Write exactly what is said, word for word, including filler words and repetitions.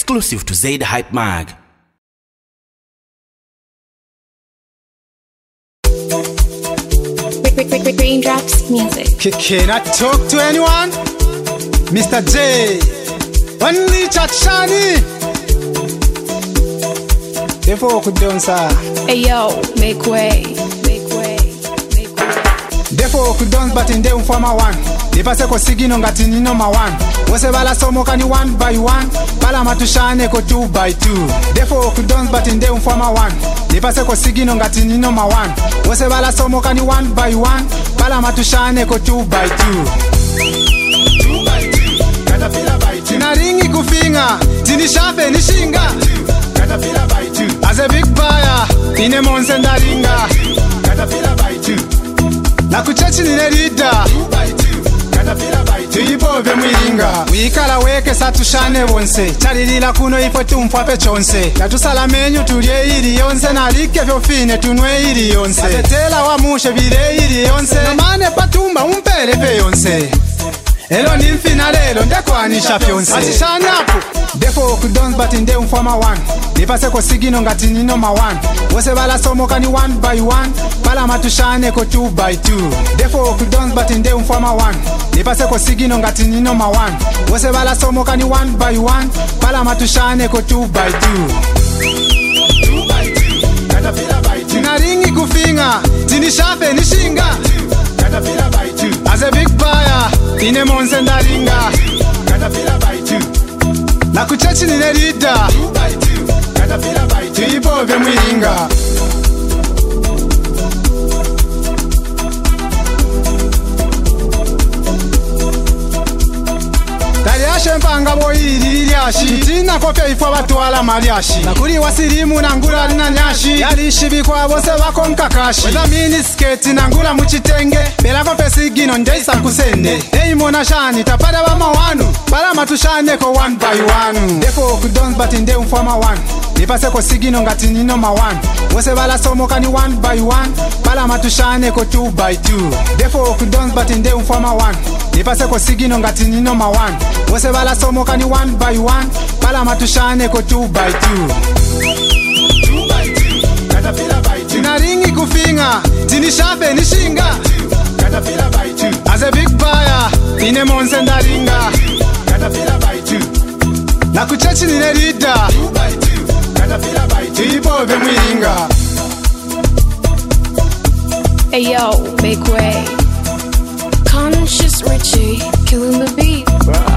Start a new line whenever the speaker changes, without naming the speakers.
exclusive to Zaid Hype Mag.
Raindrops music.
Can I talk to anyone? Mister J. Only Chachani. Therefore, could don't say.
Hey yo, make way, make way, make way.
Therefore, could don't but in the former one. The pase ko sigino ngati ni number one. Wose bala somo kani one by one. Bala matushane ko two by two. Therefore, could don't but in the former one. The pase ko sigino ngati ni number one. Wose bala somo kani one by one. Bala matushane ko two by two. Two by two. Katapila by two. Tina ringi kufinga. Tini shape ni shinga. Katapila by two. As a big buyer. Ine monse ndaringa. Katapila by two. Na kuchechi nine leader. Two by two. Katapila by two. Tuyipove mwiringa. Wikala weke satushane bonse. Charilila kuno ifo tumfwape chonse. Natusala menyu tulie ili yonse. Nalike fyofine tunwe ili yonse. Satetela wa mushe vile ili yonse. Namane patumba umpele pe yonse. Elo ni mfina lelo ndekwanisha fyonse. Asishane hapo. Therefore could don't but in the former one. Nipase ko sigino ngati ni number one. Wose bala somo kani one by one. Bala matushane ko two by two. Therefore could don't but in the former one. Nipase ko sigino ngati ni number one. Wose bala somo kani one by one. Bala matushane ko two by two. Two by two. Katapila by two. Tina ringi kufinga. Tini shape ni shinga. Katapila by two. As a big buyer. Ine monse ndaringa. Katapila by two. Na kuchechi nine leader. Two by two. Katapila by two. Tuyipove mwiringa. Taliashe mpanga boiri iliashi. Tina kope ifo batuala mariashi. Nakuri wasirimu na ngula lina nyashi. Yalishi bikwa bose wako mkakashi. Weza mini sketi na ngula muchitenge. Bela kope sigino njeisa kusende. Hey mona shani tapada wa mawanu. Bala matushane ko one by one. Therefore could don't but in the former one. Nipase ko sigino ngati ni number one. Wose bala somo kani one by one. Bala matushane ko two by two. Therefore could don't but in the former one. Nipase ko sigino ngati ni number one. Wose bala somo kani one by one. Bala matushane ko two by two. Two by two. Katapila by two. Tina ringi kufinga. Tini shape ni shinga. Katapila by two. As a big buyer. Ine monse ndaringa. Katapila by two. Na kuchechi nine leader. Two by two. Katapila by two. Tuyipove mwiringa.
Hey yo, make way. Conscious Richie, killing the beat.